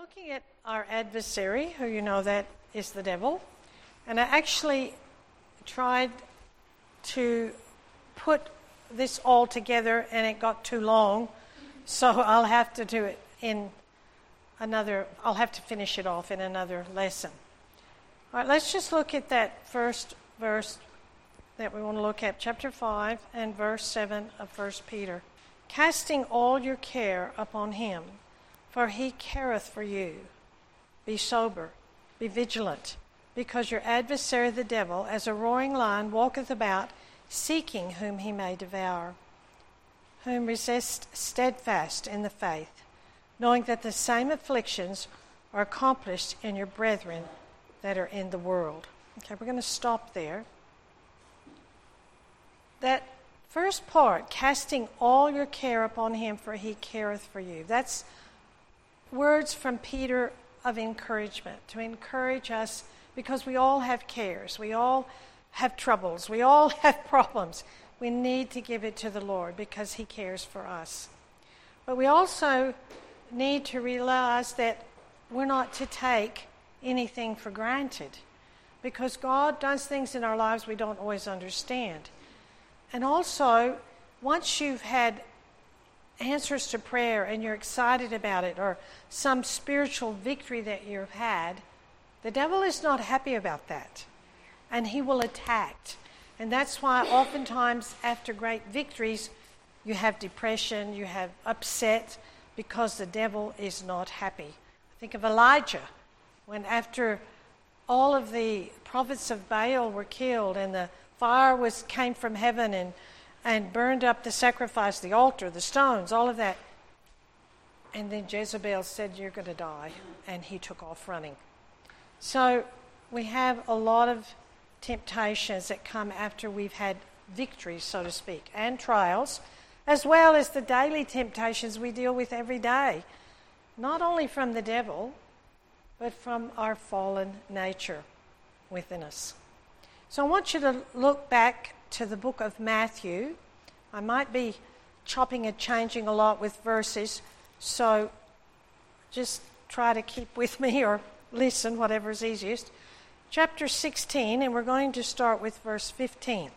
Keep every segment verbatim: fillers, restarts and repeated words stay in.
looking at our adversary, who you know that is the devil, and I actually tried to put this all together and it got too long, so I'll have to do it in another, I'll have to finish it off in another lesson. All right, let's just look at that first verse that we want to look at, chapter five and verse seven of First Peter. Casting all your care upon him, for he careth for you. Be sober, be vigilant, because your adversary the devil, as a roaring lion, walketh about, seeking whom he may devour. Whom resist steadfast in the faith, knowing that the same afflictions are accomplished in your brethren that are in the world. Okay, we're going to stop there. That first part, casting all your care upon him, for he careth for you. That's words from Peter of encouragement, to encourage us, because we all have cares, we all have troubles, we all have problems. We need to give it to the Lord because he cares for us. But we also need to realize that we're not to take anything for granted, because God does things in our lives we don't always understand. And also, once you've had answers to prayer and you're excited about it, or some spiritual victory that you've had, the devil is not happy about that, and he will attack. And that's why oftentimes after great victories you have depression, you have upset, because the devil is not happy. Think of Elijah, when after all of the prophets of Baal were killed and the fire was came from heaven and and burned up the sacrifice, the altar, the stones, all of that. And then Jezebel said, you're going to die. And he took off running. So we have a lot of temptations that come after we've had victories, so to speak, and trials, as well as the daily temptations we deal with every day, not only from the devil, but from our fallen nature within us. So I want you to look back to the book of Matthew. I might be chopping and changing a lot with verses, so just try to keep with me or listen, whatever is easiest. Chapter sixteen, and we're going to start with verse fifteen.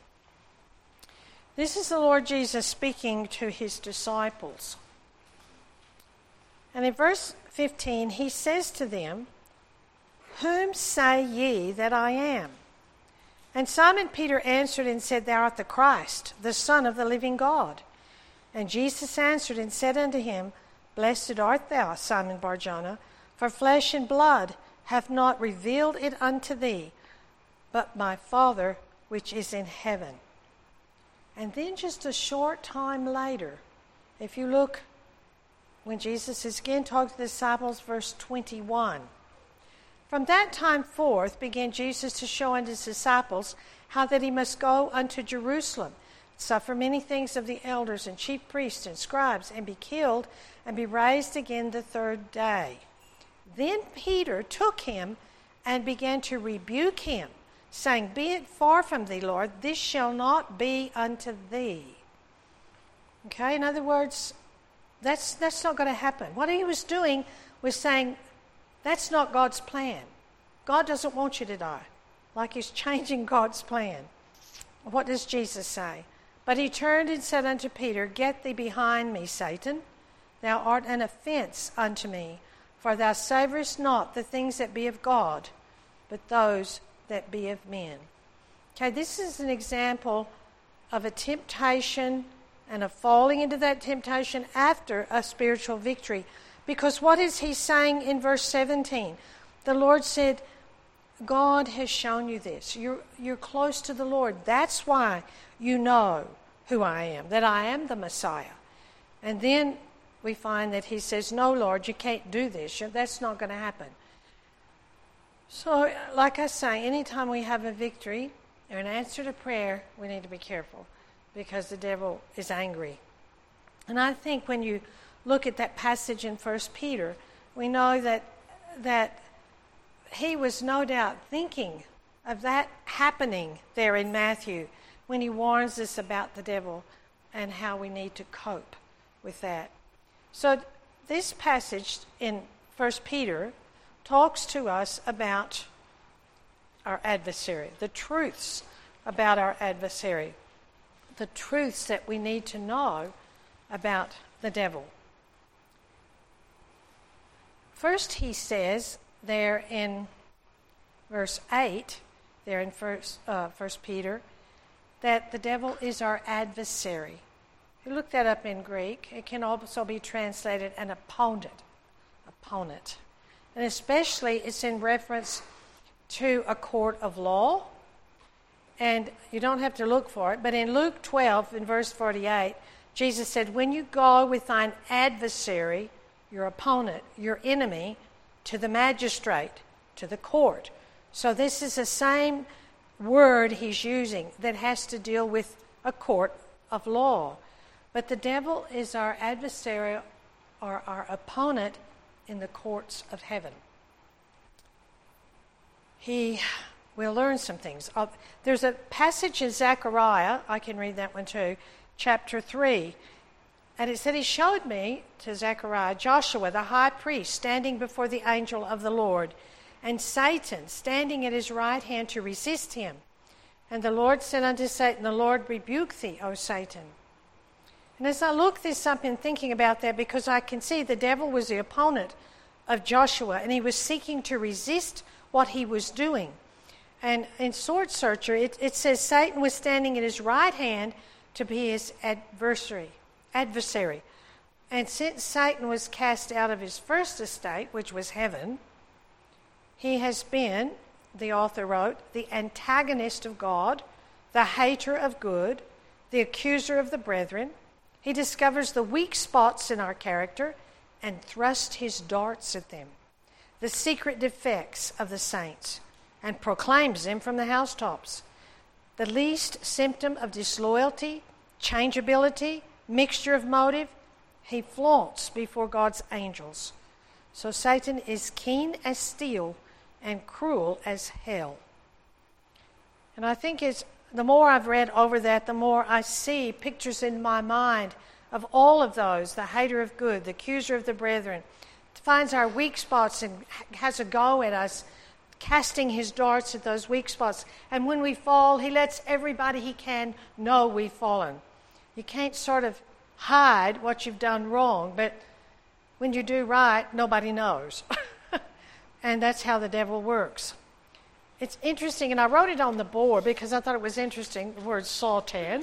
This is the Lord Jesus speaking to his disciples. And in verse fifteen, he says to them, "Whom say ye that I am? And Simon Peter answered and said, Thou art the Christ, the Son of the living God. And Jesus answered and said unto him, Blessed art thou, Simon Bar-Jonah, for flesh and blood hath not revealed it unto thee, but my Father which is in heaven." And then just a short time later, if you look, when Jesus is again talking to the disciples, verse twenty-one, "From that time forth began Jesus to show unto his disciples how that he must go unto Jerusalem, suffer many things of the elders and chief priests and scribes, and be killed, and be raised again the third day. Then Peter took him and began to rebuke him, saying, Be it far from thee, Lord, this shall not be unto thee." Okay, in other words, that's, that's not going to happen. What he was doing was saying, that's not God's plan. God doesn't want you to die. Like he's changing God's plan. What does Jesus say? "But he turned and said unto Peter, Get thee behind me, Satan. Thou art an offense unto me, for thou savourest not the things that be of God, but those that be of men." Okay, this is an example of a temptation and a falling into that temptation after a spiritual victory. Because what is he saying in verse seventeen? The Lord said, God has shown you this. You're, you're close to the Lord. That's why you know who I am, that I am the Messiah. And then we find that he says, no, Lord, you can't do this. That's not going to happen. So, like I say, anytime we have a victory or an answer to prayer, we need to be careful, because the devil is angry. And I think when you look at that passage in First Peter, we know that that he was no doubt thinking of that happening there in Matthew when he warns us about the devil and how we need to cope with that. So this passage in First Peter talks to us about our adversary, the truths about our adversary, the truths that we need to know about the devil. First, he says there in verse eight, there in First, uh, First Peter, that the devil is our adversary. You look that up in Greek. It can also be translated an opponent. Opponent. And especially it's in reference to a court of law. And you don't have to look for it. But in Luke twelve, in verse forty-eight, Jesus said, when you go with thine adversary, your opponent, your enemy, to the magistrate, to the court. So this is the same word he's using that has to deal with a court of law. But the devil is our adversary or our opponent in the courts of heaven. He will learn some things. Uh, there's a passage in Zechariah, I can read that one too, chapter three. And it said, he showed me, to Zechariah, Joshua the high priest standing before the angel of the Lord, and Satan standing at his right hand to resist him. And the Lord said unto Satan, the Lord rebuke thee, O Satan. And as I look this up in thinking about that, because I can see the devil was the opponent of Joshua, and he was seeking to resist what he was doing. And in Sword Searcher, it, it says Satan was standing at his right hand to be his adversary. adversary. And since Satan was cast out of his first estate, which was heaven, he has been, the author wrote, the antagonist of God, the hater of good, the accuser of the brethren. He discovers the weak spots in our character and thrusts his darts at them, the secret defects of the saints, and proclaims them from the housetops. The least symptom of disloyalty, changeability, mixture of motive, he flaunts before God's angels. So Satan is keen as steel and cruel as hell. And I think it's the more I've read over that, the more I see pictures in my mind of all of those, the hater of good, the accuser of the brethren, finds our weak spots and has a go at us, casting his darts at those weak spots. And when we fall, he lets everybody he can know we've fallen. You can't sort of hide what you've done wrong, but when you do right, nobody knows. And that's how the devil works. It's interesting, and I wrote it on the board because I thought it was interesting, the word Satan.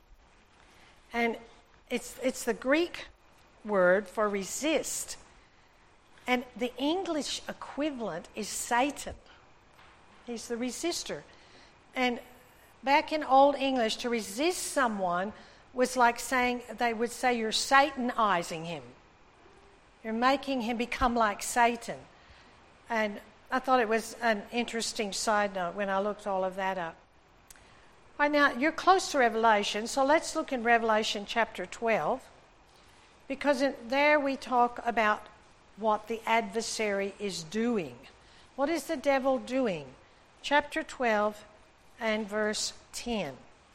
And it's it's the Greek word for resist. And the English equivalent is Satan. He's the resistor. And back in Old English, to resist someone was like saying, they would say you're Satanizing him. You're making him become like Satan. And I thought it was an interesting side note when I looked all of that up. All right, now, you're close to Revelation, so let's look in Revelation chapter twelve, because in there we talk about what the adversary is doing. What is the devil doing? Chapter twelve and verse ten.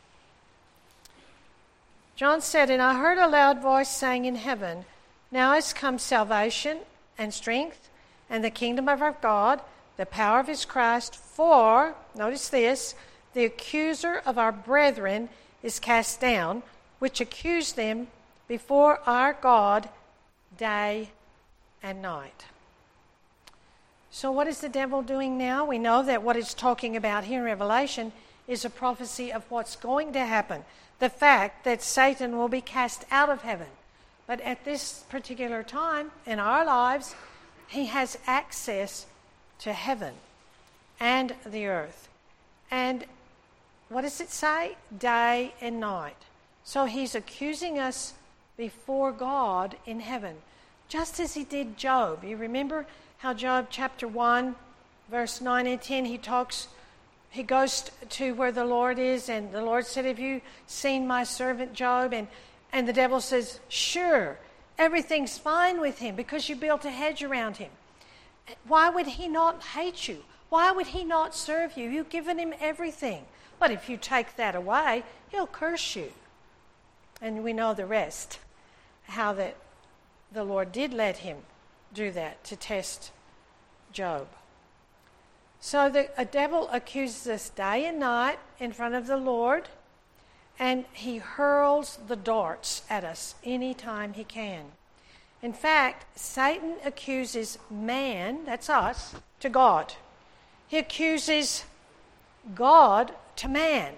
John said, and I heard a loud voice saying in heaven, now is come salvation and strength and the kingdom of our God, the power of his Christ, for, notice this, the accuser of our brethren is cast down, which accused them before our God day and night. So what is the devil doing now? We know that what it's talking about here in Revelation is a prophecy of what's going to happen. The fact that Satan will be cast out of heaven. But at this particular time in our lives, he has access to heaven and the earth. And what does it say? Day and night. So he's accusing us before God in heaven, just as he did Job. You remember how Job chapter one, verse nine and ten, he talks, he goes to where the Lord is, and the Lord said, have you seen my servant Job? And, and the devil says, sure, everything's fine with him because you built a hedge around him. Why would he not hate you? Why would he not serve you? You've given him everything. But if you take that away, he'll curse you. And we know the rest, how that the Lord did let him do that to test Job. So the a devil accuses us day and night in front of the Lord, and he hurls the darts at us anytime he can. In fact, Satan accuses man, that's us, to God. He accuses God to man.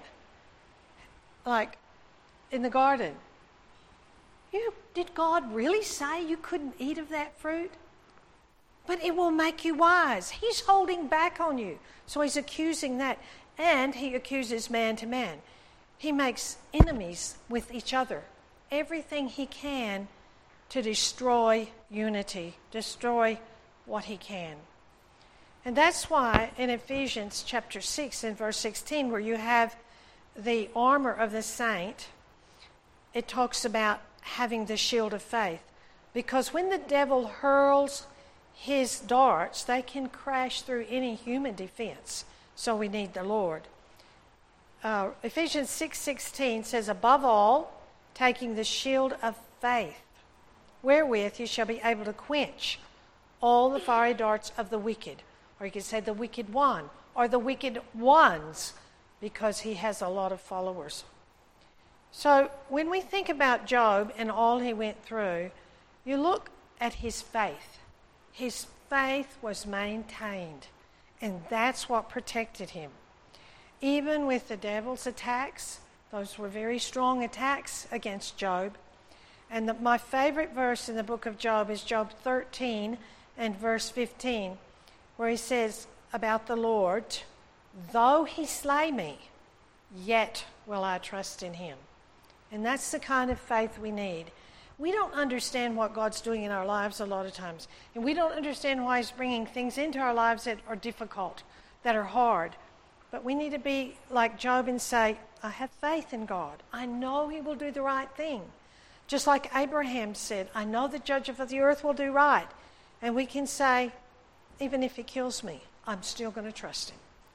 Like in the garden. You, did God really say you couldn't eat of that fruit? But it will make you wise. He's holding back on you. So he's accusing that. And he accuses man to man. He makes enemies with each other. Everything he can to destroy unity, destroy what he can. And that's why in Ephesians chapter six and verse sixteen, where you have the armor of the saint, it talks about having the shield of faith. Because when the devil hurls his darts, they can crash through any human defense. So we need the Lord. Uh, Ephesians six sixteen says, above all, taking the shield of faith, wherewith you shall be able to quench all the fiery darts of the wicked. Or you could say the wicked one, or the wicked ones, because he has a lot of followers. So when we think about Job and all he went through, you look at his faith. His faith was maintained, and that's what protected him. Even with the devil's attacks, those were very strong attacks against Job. And the, my favorite verse in the book of Job is Job thirteen and verse fifteen, where he says about the Lord, though he slay me, yet will I trust in him. And that's the kind of faith we need. We don't understand what God's doing in our lives a lot of times. And we don't understand why he's bringing things into our lives that are difficult, that are hard. But we need to be like Job and say, I have faith in God. I know he will do the right thing. Just like Abraham said, I know the judge of the earth will do right. And we can say, even if he kills me, I'm still going to trust him.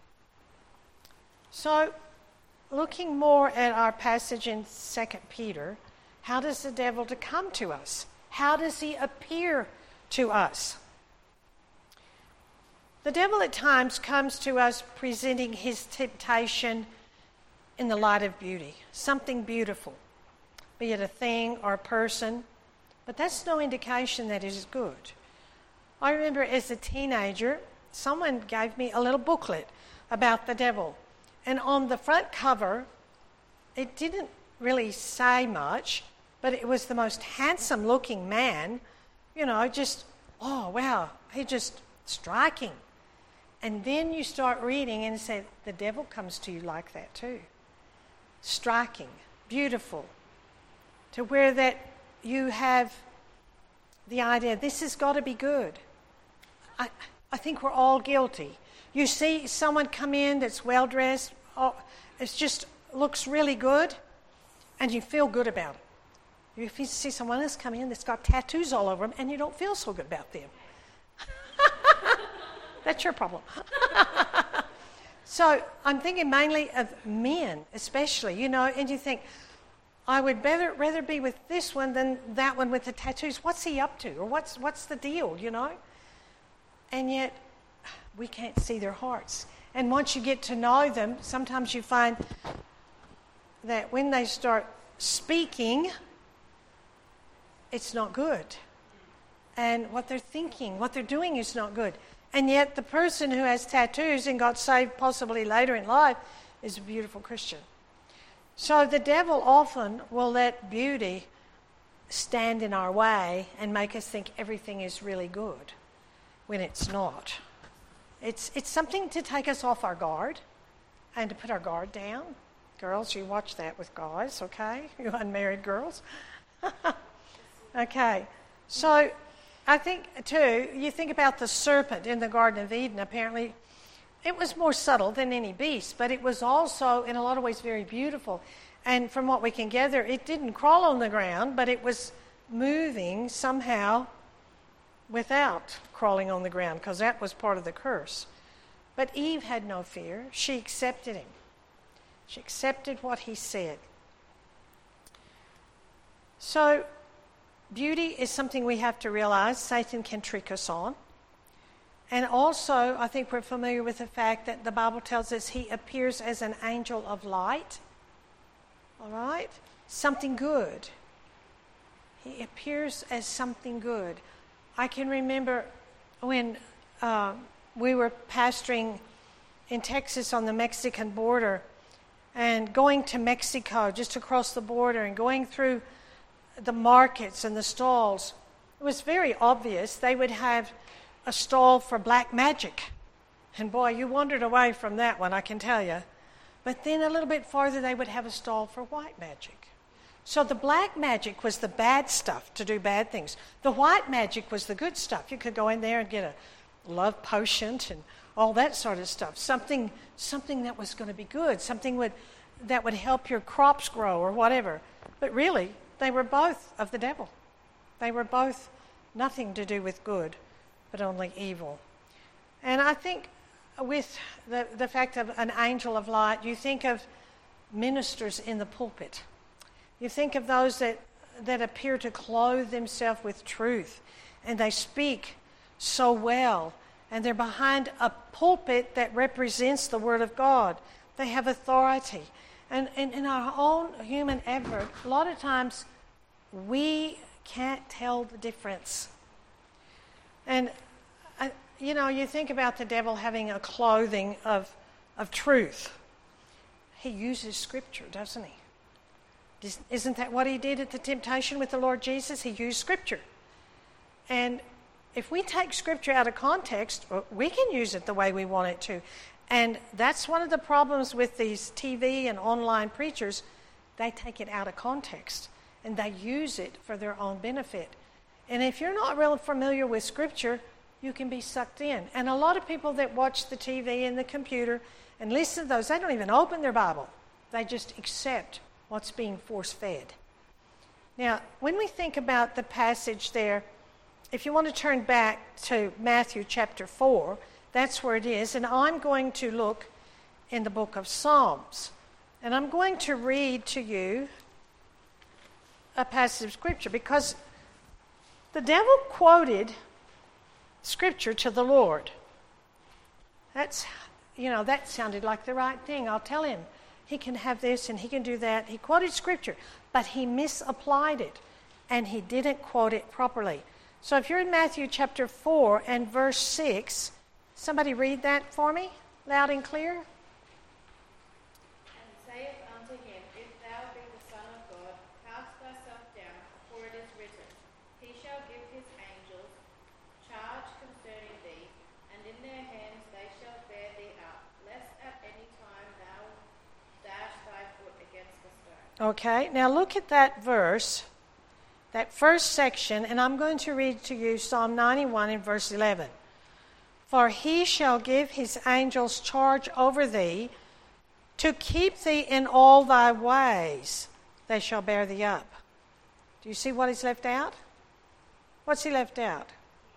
So, looking more at our passage in Second Peter, how does the devil to come to us? How does he appear to us? The devil at times comes to us presenting his temptation in the light of beauty, something beautiful, be it a thing or a person, but that's no indication that it is good. I remember as a teenager, someone gave me a little booklet about the devil, and on the front cover, it didn't really say much, but it was the most handsome looking man, you know, just, oh wow, he just striking. And then you start reading and say, the devil comes to you like that too. Striking, beautiful, to where that you have the idea, this has got to be good. I, I think we're all guilty. You see someone come in that's well-dressed, oh, it just looks really good, and you feel good about it. If you see someone else come in that's got tattoos all over them, and you don't feel so good about them. That's your problem. So I'm thinking mainly of men, especially, you know, and you think, I would better rather be with this one than that one with the tattoos. What's he up to? Or what's what's the deal, you know? And yet, we can't see their hearts. And once you get to know them, sometimes you find that when they start speaking, it's not good. And what they're thinking, what they're doing is not good. And yet the person who has tattoos and got saved possibly later in life is a beautiful Christian. So the devil often will let beauty stand in our way and make us think everything is really good when it's not. It's it's something to take us off our guard and to put our guard down. Girls, you watch that with guys, okay? You unmarried girls. Okay. So I think, too, you think about the serpent in the Garden of Eden. Apparently, it was more subtle than any beast, but it was also, in a lot of ways, very beautiful. And from what we can gather, it didn't crawl on the ground, but it was moving somehow without crawling on the ground, because that was part of the curse. But Eve had no fear. She accepted him. She accepted what he said. So beauty is something we have to realize Satan can trick us on. And also, I think we're familiar with the fact that the Bible tells us he appears as an angel of light. All right? Something good. He appears as something good. I can remember when uh, we were pastoring in Texas on the Mexican border and going to Mexico, just across the border, and going through the markets and the stalls. It was very obvious they would have a stall for black magic. And boy, you wandered away from that one, I can tell you. But then a little bit farther, they would have a stall for white magic. So the black magic was the bad stuff to do bad things. The white magic was the good stuff. You could go in there and get a love potion and all that sort of stuff. Something something that was going to be good, something would, that would help your crops grow or whatever. But really, they were both of the devil. They were both nothing to do with good, but only evil. And I think with the, the fact of an angel of light, you think of ministers in the pulpit. You think of those that, that appear to clothe themselves with truth, and they speak so well, and they're behind a pulpit that represents the Word of God. They have authority. And, and in our own human effort, a lot of times we can't tell the difference. And, uh, you know, you think about the devil having a clothing of, of truth. He uses Scripture, doesn't he? Isn't that what he did at the temptation with the Lord Jesus? He used Scripture. And if we take Scripture out of context, we can use it the way we want it to. And that's one of the problems with these T V and online preachers. They take it out of context, and they use it for their own benefit. And if you're not real familiar with Scripture, you can be sucked in. And a lot of people that watch the T V and the computer and listen to those, they don't even open their Bible. They just accept what's being force-fed. Now, when we think about the passage there, if you want to turn back to Matthew chapter four, that's where it is. And I'm going to look in the book of Psalms. And I'm going to read to you a passage of Scripture, because the devil quoted Scripture to the Lord. That's, you know, that sounded like the right thing. I'll tell him he can have this and he can do that. He quoted Scripture, but he misapplied it, and he didn't quote it properly. So if you're in Matthew chapter four and verse six, somebody read that for me, loud and clear. And saith unto him, If thou be the Son of God, cast thyself down, for it is written, He shall give his angels charge concerning thee, and in their hands they shall bear thee up, lest at any time thou dash thy foot against a stone. Okay, now look at that verse, that first section, and I'm going to read to you Psalm ninety-one in verse eleven. For he shall give his angels charge over thee, to keep thee in all thy ways. They shall bear thee up. Do you see what he's left out? What's he left out?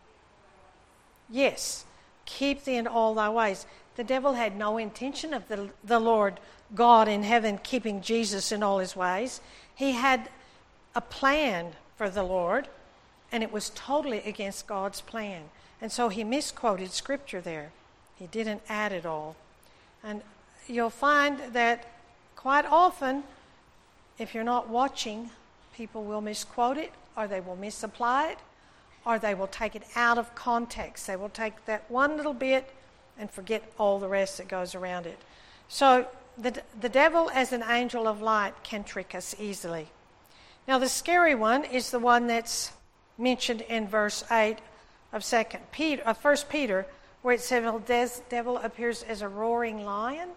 Yes, keep thee in all thy ways. The devil had no intention of the, the Lord God in heaven keeping Jesus in all his ways. He had a plan for the Lord, and it was totally against God's plan. And so he misquoted Scripture there. He didn't add it all. And you'll find that quite often, if you're not watching, people will misquote it, or they will misapply it, or they will take it out of context. They will take that one little bit and forget all the rest that goes around it. So the, the devil as an angel of light can trick us easily. Now the scary one is the one that's mentioned in verse eight of Second Peter, of First Peter, where it says the devil appears as a roaring lion.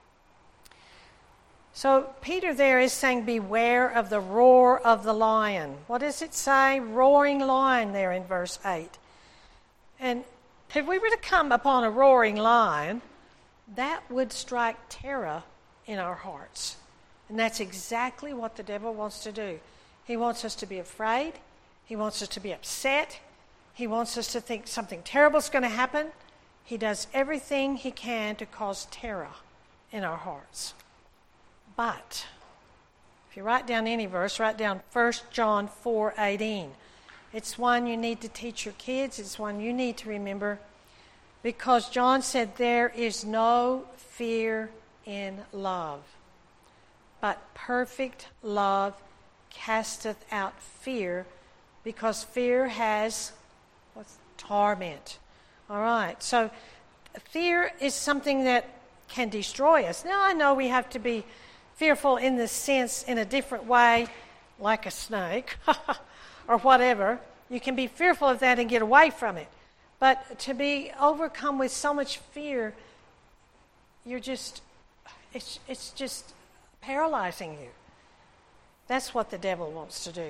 So Peter there is saying, beware of the roar of the lion. What does it say? Roaring lion there in verse eight. And if we were to come upon a roaring lion, that would strike terror in our hearts. And that's exactly what the devil wants to do. He wants us to be afraid. He wants us to be upset. He wants us to think something terrible is going to happen. He does everything he can to cause terror in our hearts. But if you write down any verse, write down First John four eighteen. It's one you need to teach your kids. It's one you need to remember, because John said there is no fear in love, but perfect love casteth out fear, because fear has what's torment. All right, so fear is something that can destroy us. Now, I know we have to be fearful in this sense in a different way, like a snake or whatever. You can be fearful of that and get away from it. But to be overcome with so much fear, you're just, it's, it's just paralyzing you. That's what the devil wants to do.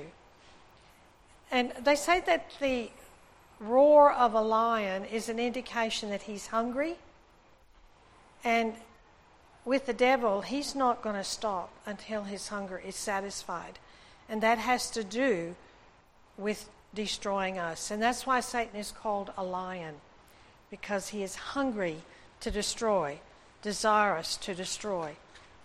And they say that the roar of a lion is an indication that he's hungry. And with the devil, he's not going to stop until his hunger is satisfied. And that has to do with destroying us. And that's why Satan is called a lion, because he is hungry to destroy, desirous to destroy.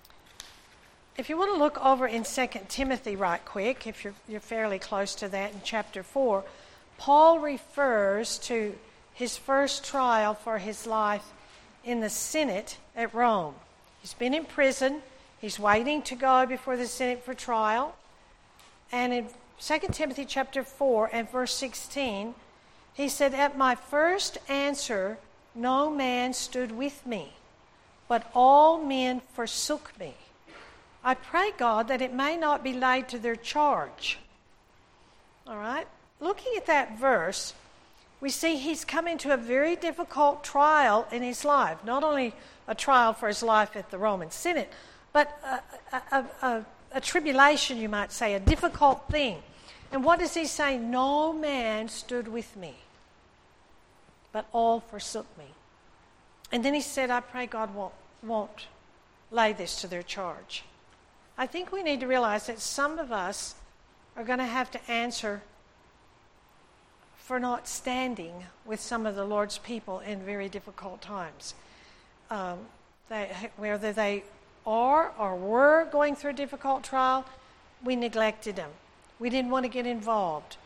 If you want to look over in Second Timothy right quick, if you're, you're fairly close to that, in chapter four, Paul refers to his first trial for his life in the Senate at Rome. He's been in prison. He's waiting to go before the Senate for trial. And in Second Timothy chapter four and verse sixteen, he said, "At my first answer, no man stood with me, but all men forsook me. I pray God that it may not be laid to their charge." All right? Looking at that verse, we see he's come into a very difficult trial in his life. Not only a trial for his life at the Roman Senate, but a, a, a, a tribulation, you might say, a difficult thing. And what does he say? No man stood with me, but all forsook me. And then he said, I pray God won't, won't lay this to their charge. I think we need to realize that some of us are going to have to answer for not standing with some of the Lord's people in very difficult times. Um, they, whether they are or were going through a difficult trial, we neglected them. We didn't want to get involved.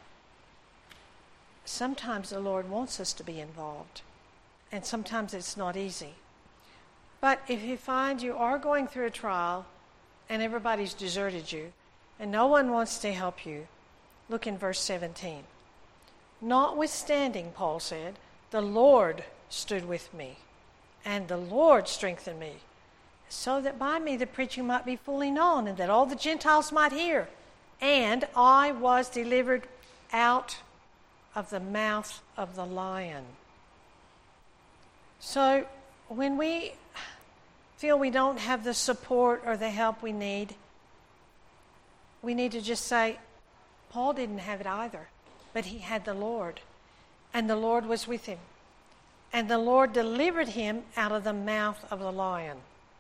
Sometimes the Lord wants us to be involved, and sometimes it's not easy. But if you find you are going through a trial and everybody's deserted you and no one wants to help you, look in verse seventeen. Notwithstanding, Paul said, the Lord stood with me, and the Lord strengthened me, so that by me the preaching might be fully known, and that all the Gentiles might hear. And I was delivered out of the mouth of the lion. So when we feel we don't have the support or the help we need, we need to just say, Paul didn't have it either, but he had the Lord, and the Lord was with him. And the Lord delivered him out of the mouth of the lion.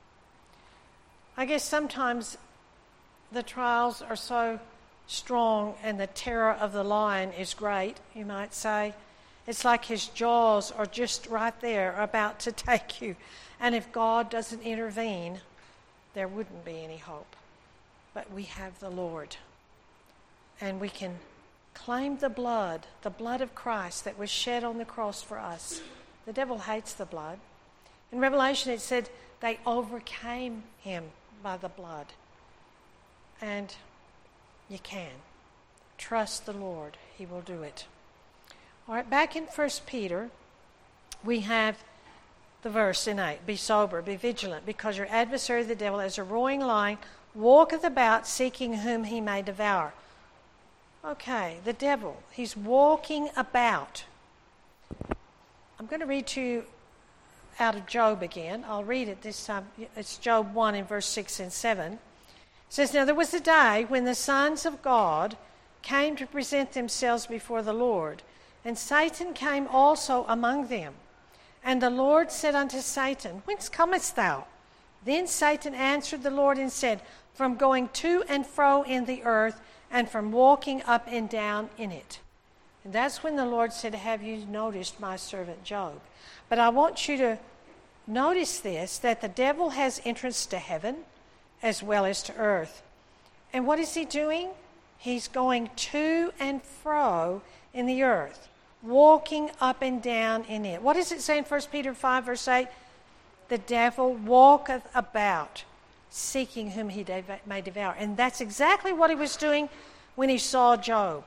I guess sometimes the trials are so strong and the terror of the lion is great, you might say. It's like his jaws are just right there about to take you. And if God doesn't intervene, there wouldn't be any hope. But we have the Lord. And we can claim the blood, the blood of Christ that was shed on the cross for us. The devil hates the blood. In Revelation it said they overcame him by the blood. And you can. Trust the Lord. He will do it. All right, back in First Peter, we have the verse in eight. Be sober, be vigilant, because your adversary the devil, as a roaring lion, walketh about seeking whom he may devour. Okay, the devil, he's walking about. I'm going to read to you out of Job again. I'll read it this time. It's Job one in verse six and seven. It says, Now there was a day when the sons of God came to present themselves before the Lord, and Satan came also among them. And the Lord said unto Satan, Whence comest thou? Then Satan answered the Lord and said, From going to and fro in the earth, and from walking up and down in it. And that's when the Lord said, Have you noticed my servant Job? But I want you to notice this, that the devil has entrance to heaven as well as to earth. And what is he doing? He's going to and fro in the earth, walking up and down in it. What does it say in First Peter five, verse eight? The devil walketh about, seeking whom he may devour. And that's exactly what he was doing when he saw Job.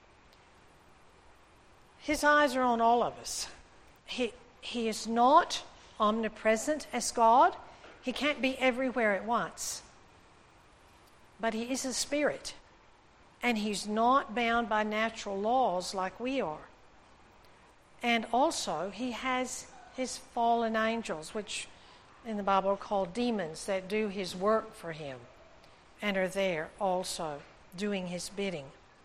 His eyes are on all of us. He, he is not omnipresent as God. He can't be everywhere at once. But he is a spirit. And he's not bound by natural laws like we are. And also, he has his fallen angels, which in the Bible are called demons, that do his work for him and are there also doing his bidding.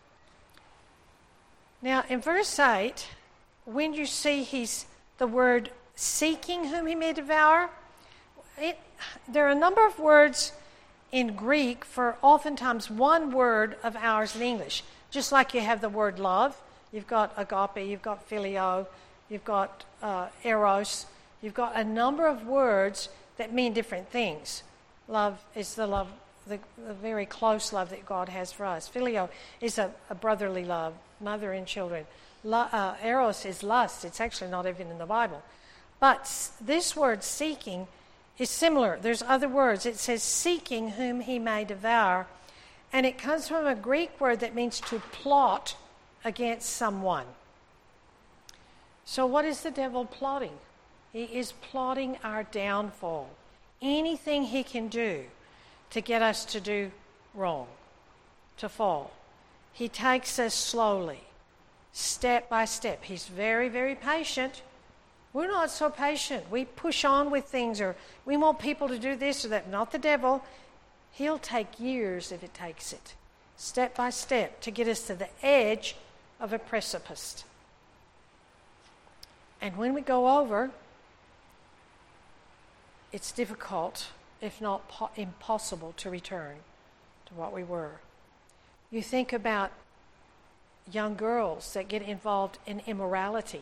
Now, in verse eight, when you see he's the word seeking whom he may devour, it, there are a number of words in Greek for oftentimes one word of ours in English. Just like you have the word love, you've got agape, you've got phileo, you've got uh, eros, you've got a number of words that mean different things. Love is the love, the, the very close love that God has for us. Phileo is a, a brotherly love, mother and children. Lo, uh, eros is lust. It's actually not even in the Bible. But this word seeking is similar. There's other words. It says seeking whom he may devour. And it comes from a Greek word that means to plot against someone. So what is the devil plotting? He is plotting our downfall. Anything he can do to get us to do wrong, to fall. He takes us slowly, step by step. He's very, very patient. We're not so patient. We push on with things, or we want people to do this or that. Not the devil. He'll take years if it takes it, step by step, to get us to the edge of a precipice. And when we go over, it's difficult, if not po- impossible, to return to what we were. You think about young girls that get involved in immorality.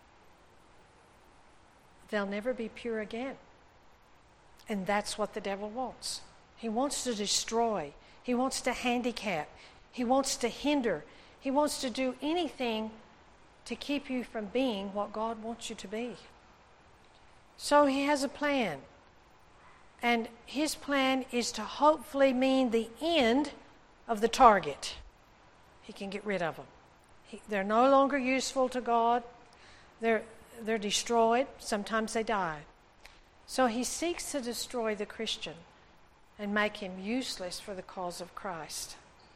They'll never be pure again. And that's what the devil wants. He wants to destroy. He wants to handicap. He wants to hinder. He wants to do anything to keep you from being what God wants you to be. So he has a plan. And his plan is to hopefully mean the end of the target. He can get rid of them. He, they're no longer useful to God. They're They're destroyed. Sometimes they die. So he seeks to destroy the Christian and make him useless for the cause of Christ.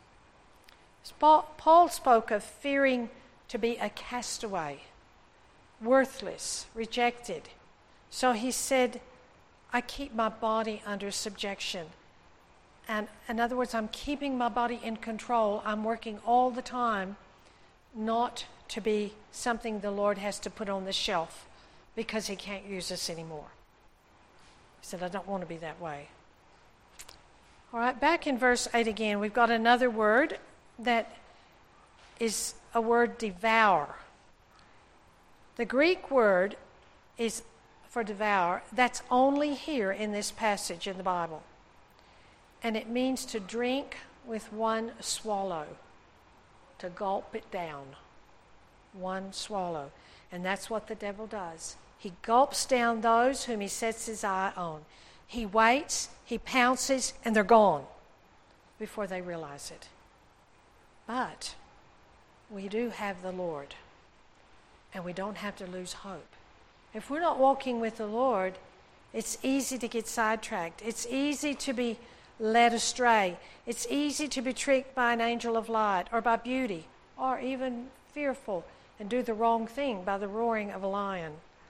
Paul spoke of fearing to be a castaway, worthless, rejected. So he said, I keep my body under subjection. And in other words, I'm keeping my body in control. I'm working all the time not to be something the Lord has to put on the shelf because he can't use us anymore. He said, I don't want to be that way. All right, back in verse eight again, we've got another word that is a word devour. The Greek word is for devour. That's only here in this passage in the Bible. And it means to drink with one swallow, to gulp it down. One swallow. And that's what the devil does. He gulps down those whom he sets his eye on. He waits, he pounces, and they're gone before they realize it. But we do have the Lord, and we don't have to lose hope. If we're not walking with the Lord, it's easy to get sidetracked. It's easy to be led astray. It's easy to be tricked by an angel of light or by beauty, or even fearful and do the wrong thing by the roaring of a lion.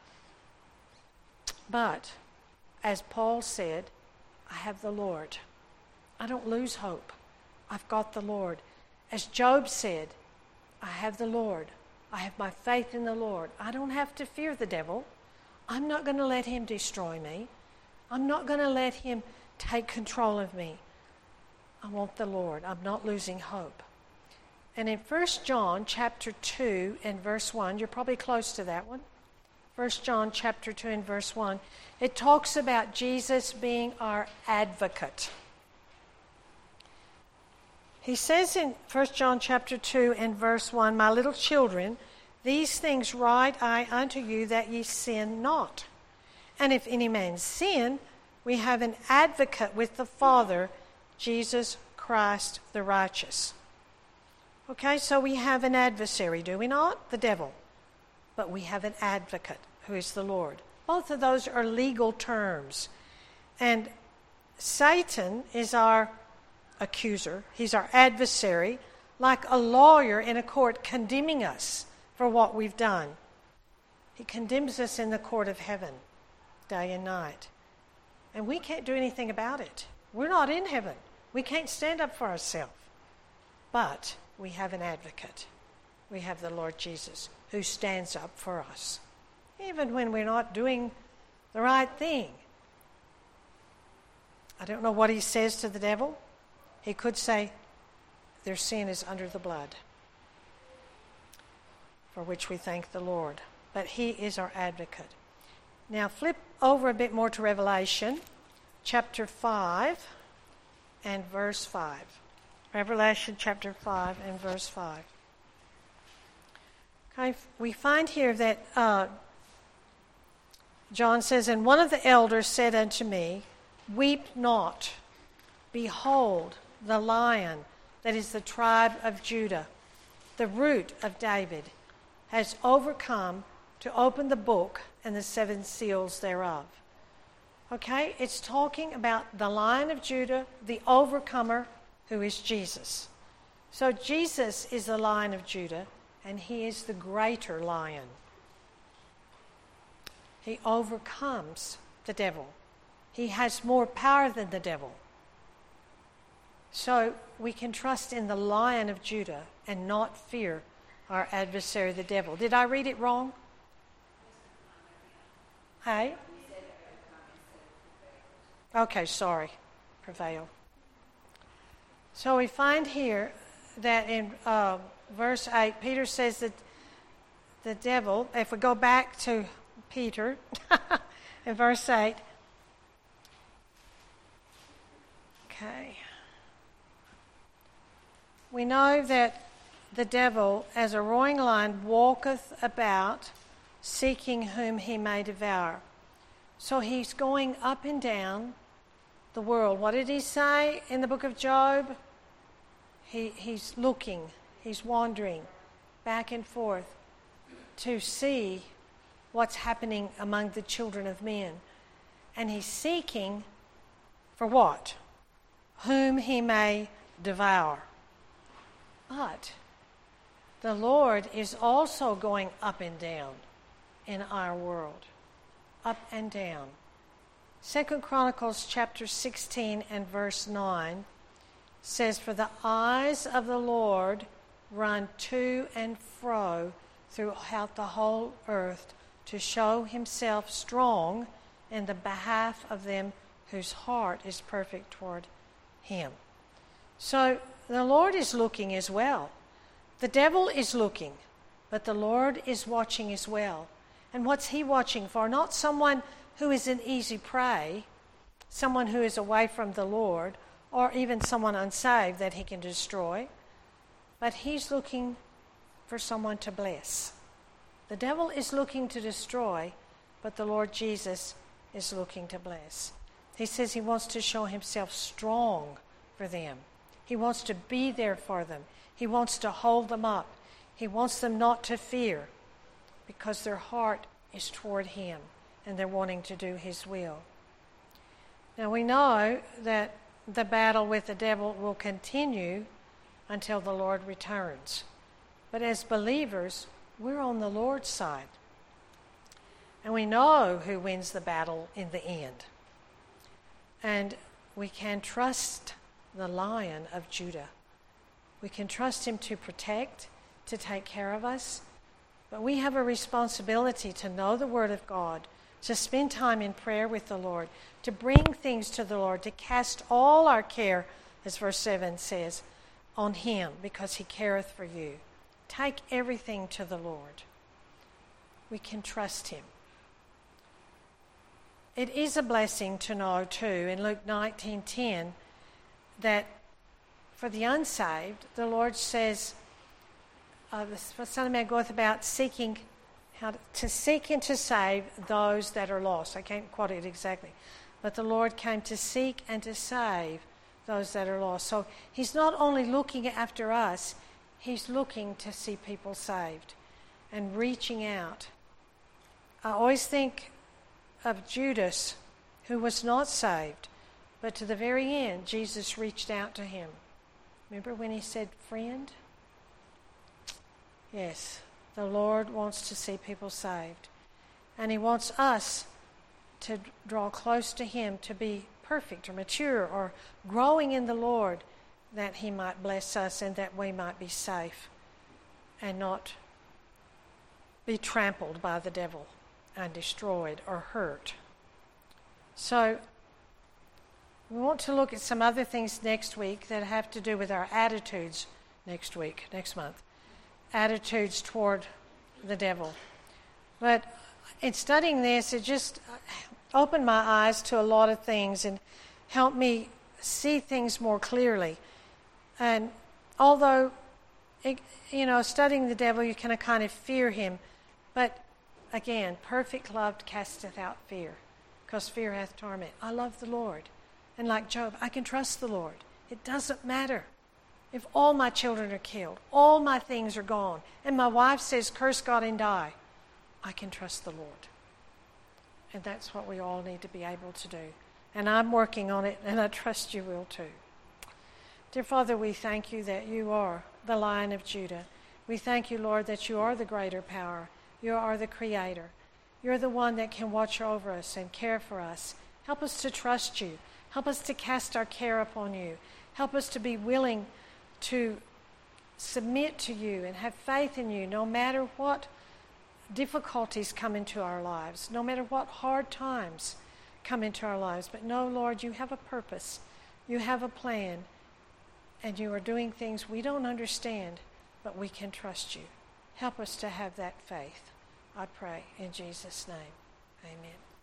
But, as Paul said, I have the Lord. I don't lose hope. I've got the Lord. As Job said, I have the Lord. I have my faith in the Lord. I don't have to fear the devil. I'm not going to let him destroy me. I'm not going to let him take control of me. I want the Lord. I'm not losing hope. And in First John chapter two and verse one, you're probably close to that one. First John chapter two and verse one, it talks about Jesus being our advocate. He says in First John chapter two and verse one, "My little children, these things write I unto you, that ye sin not. And if any man sin, we have an advocate with the Father, Jesus Christ the righteous." Okay, so we have an adversary, do we not? The devil. But we have an advocate, who is the Lord. Both of those are legal terms. And Satan is our accuser. He's our adversary, like a lawyer in a court condemning us for what we've done. He condemns us in the court of heaven, day and night. And we can't do anything about it. We're not in heaven. We can't stand up for ourselves. But we have an advocate. We have the Lord Jesus, who stands up for us, even when we're not doing the right thing. I don't know what he says to the devil. He could say, their sin is under the blood, for which we thank the Lord. But he is our advocate. Now flip over a bit more to Revelation, chapter five and verse five. Revelation chapter five and verse five. Okay, we find here that uh, John says, "And one of the elders said unto me, Weep not. Behold, the Lion, that is the tribe of Judah, the root of David, has overcome to open the book and the seven seals thereof." Okay, it's talking about the Lion of Judah, the overcomer, who is Jesus. So Jesus is the Lion of Judah, and he is the greater lion. He overcomes the devil. He has more power than the devil. So we can trust in the Lion of Judah and not fear our adversary, the devil. Did I read it wrong? Hey? Okay, sorry. Prevail. So we find here that in uh, verse eight, Peter says that the devil, if we go back to Peter in verse eight, okay, we know that the devil, as a roaring lion, walketh about, seeking whom he may devour. So he's going up and down the world. What did he say in the book of Job? He, he's looking, he's wandering back and forth to see what's happening among the children of men. And he's seeking for what? Whom he may devour. But the Lord is also going up and down in our world. Up and down. Second Chronicles chapter sixteen and verse nine says, "For the eyes of the Lord run to and fro throughout the whole earth, to show himself strong in the behalf of them whose heart is perfect toward him." So the Lord is looking as well. The devil is looking, but the Lord is watching as well. And what's he watching for? Not someone who is an easy prey, someone who is away from the Lord, or even someone unsaved that he can destroy, but he's looking for someone to bless. The devil is looking to destroy, but the Lord Jesus is looking to bless. He says he wants to show himself strong for them. He wants to be there for them. He wants to hold them up. He wants them not to fear, because their heart is toward him and they're wanting to do his will. Now we know that the battle with the devil will continue until the Lord returns. But as believers, we're on the Lord's side. And we know who wins the battle in the end. And we can trust the Lion of Judah. We can trust him to protect, to take care of us. But we have a responsibility to know the Word of God, to spend time in prayer with the Lord, to bring things to the Lord, to cast all our care, as verse seven says, on him, because he careth for you. Take everything to the Lord. We can trust him. It is a blessing to know, too, in Luke nineteen ten, that for the unsaved, the Lord says, uh, the Son of Man goeth about seeking, how to, to seek and to save those that are lost. I can't quote it exactly. But the Lord came to seek and to save those that are lost. So he's not only looking after us, he's looking to see people saved and reaching out. I always think of Judas, who was not saved, but to the very end, Jesus reached out to him. Remember when he said, friend? Yes, the Lord wants to see people saved. And he wants us to draw close to him, to be perfect or mature or growing in the Lord, that he might bless us and that we might be safe and not be trampled by the devil and destroyed or hurt. So we want to look at some other things next week that have to do with our attitudes next week, next month. Attitudes toward the devil. But in studying this, it just opened my eyes to a lot of things and helped me see things more clearly. And although, it, you know, studying the devil, you can kind of fear him. But again, perfect love casteth out fear, because fear hath torment. I love the Lord. And like Job, I can trust the Lord. It doesn't matter if all my children are killed, all my things are gone, and my wife says, curse God and die. I can trust the Lord. And that's what we all need to be able to do. And I'm working on it, and I trust you will too. Dear Father, we thank you that you are the Lion of Judah. We thank you, Lord, that you are the greater power. You are the Creator. You're the one that can watch over us and care for us. Help us to trust you. Help us to cast our care upon you. Help us to be willing to submit to you and have faith in you no matter what difficulties come into our lives, no matter what hard times come into our lives. But no, Lord, you have a purpose. You have a plan. And you are doing things we don't understand, but we can trust you. Help us to have that faith. I pray in Jesus' name. Amen.